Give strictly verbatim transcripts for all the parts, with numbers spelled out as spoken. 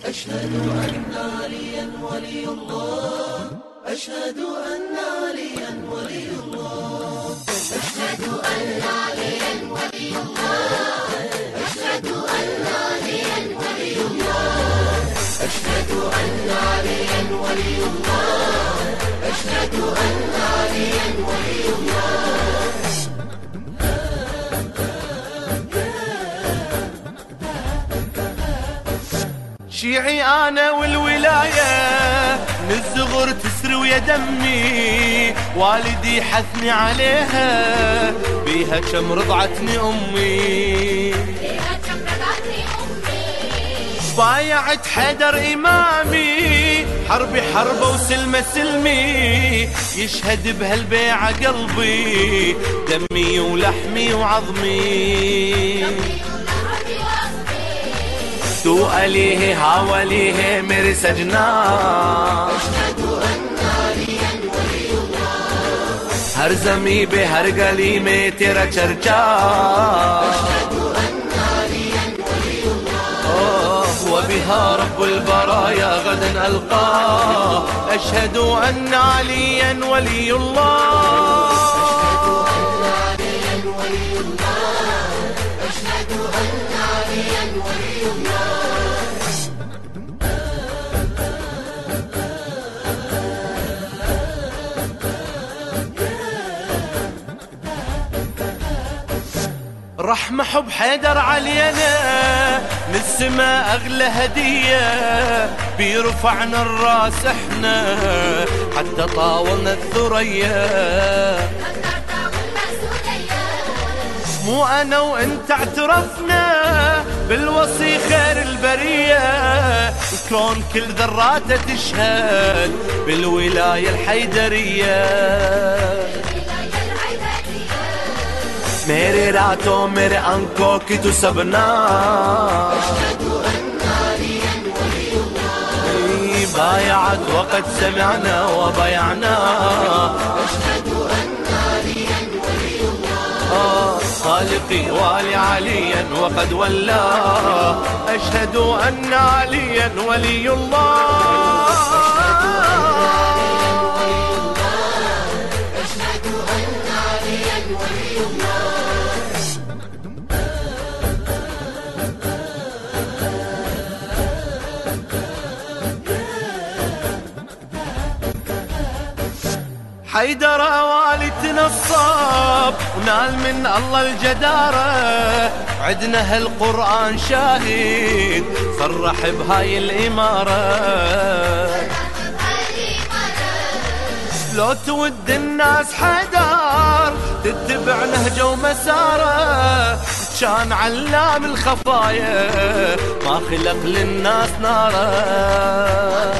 أشهد أن عليا ولي الله، أشهد أن عليا ولي الله، أشهد أن عليا ولي الله، أشهد أن عليا ولي الله، أشهد أن عليا ولي الله، أشهد أن عليا ولي الله. شيعي أنا والولاية من الصغر تسري ويا دمي، والدي حثني عليها بيها كم رضعتني أمي، بيها كم رضعتني أمي. بايعت حيدر إمامي، حربي حربه وسلمه سلمي، يشهد بهالبيعة قلبي دمي ولحمي وعظمي. تو أليه هاوليه میرے سجنا، أشهد أن عليا ولي الله، ہر زمین بے ہر گلی میں تیرا چرچا، أشهد أن عليا ولي الله، وبها رب البرايا غدا ألقاه، أشهد أن عليا ولي الله، أشهد أن عليا ولي الله، أشهد أن عليا ولي الله. رحمة حب حيدر علينا من السماء أغلى هدية، بيرفعنا الراس احنا حتى طاولنا الثريا، مو أنا وأنت اعترفنا بالوصي خير البرية، الكون كل ذراته تشهد بالولاية الحيدرية. मेरे रातों मेरे आंखों की तू सबना, أشهد أن عليا ولي الله، بايعت وقد سمعنا وبيعنا، أشهد أن عليا ولي الله، خالقي والي عليا وقد ولى، أشهد أن عليا ولي الله، أشهد أن عليا ولي الله. حيدر والد نصاب ونال من الله الجدارة، عدنا هالقرآن شاهد صرح بهاي الإمارة، لو تود الناس حيدر تتبع نهجه ومساره، كان علام الخفايا ما خلق للناس ناره،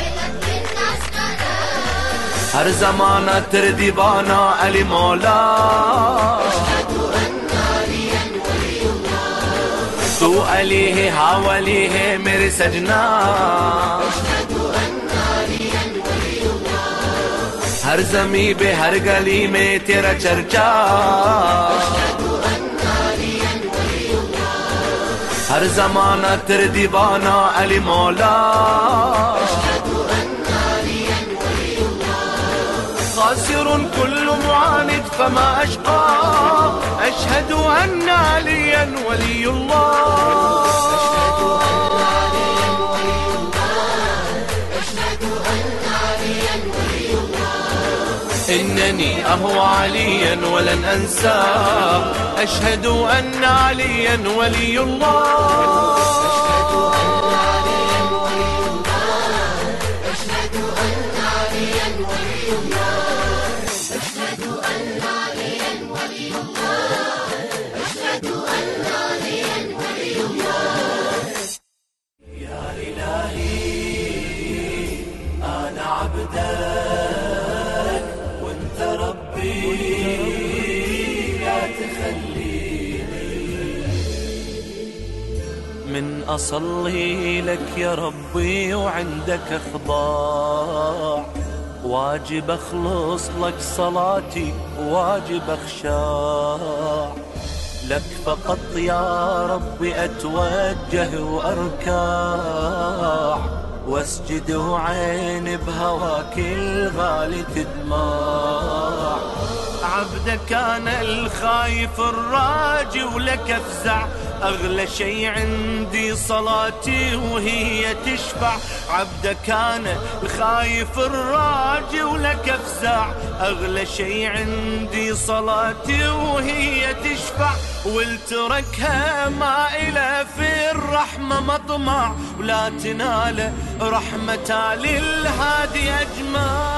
هر زمانة تردي بانا علي مولا، أشهد أن عليا ولي الله، تو أليه هاوليه میرے سجنا، أشهد أن عليا ولي الله، ہر زمین بے ہر گلی میں تیرا چرچا، أشهد أن عليا ولي الله، ہر زمانة تردي بانا علي مولا، أشهد أن عليا ولي الله، خاسر كل معاند فما أشقى، أشهد أن عليا ولي الله، أشهد أن عليا ولي الله، أشهد أن عليا ولي الله، إنني أهوى عليا ولن أنساه، أشهد أن عليا ولي الله، أشهد أن عليا ولي الله، أشهد أن عليا ولي الله، أشهد أن عليا ولي الله، أشهد أن عليا ولي الله. يا إلهي أنا عبدك وأنت ربي، لا تخليني من أصلي لك يا ربي وعندك أخضاع، واجب أخلص لك صلاتي واجب أخشاع، لك فقط يا ربي أتوجه وأركع، واسجد وعين بهواك الغالي تدمع. عبدك أنا الخايف الراجي ولك أفزع، أغلى شي عندي صلاتي وهي تشفع. عبدك أنا الخايف الراجي ولك أفزع، أغلى شي عندي صلاتي وهي تشفع. والتركها ما إلى في الرحمة مطمع، ولا تنال رحمة للهادي أجمع.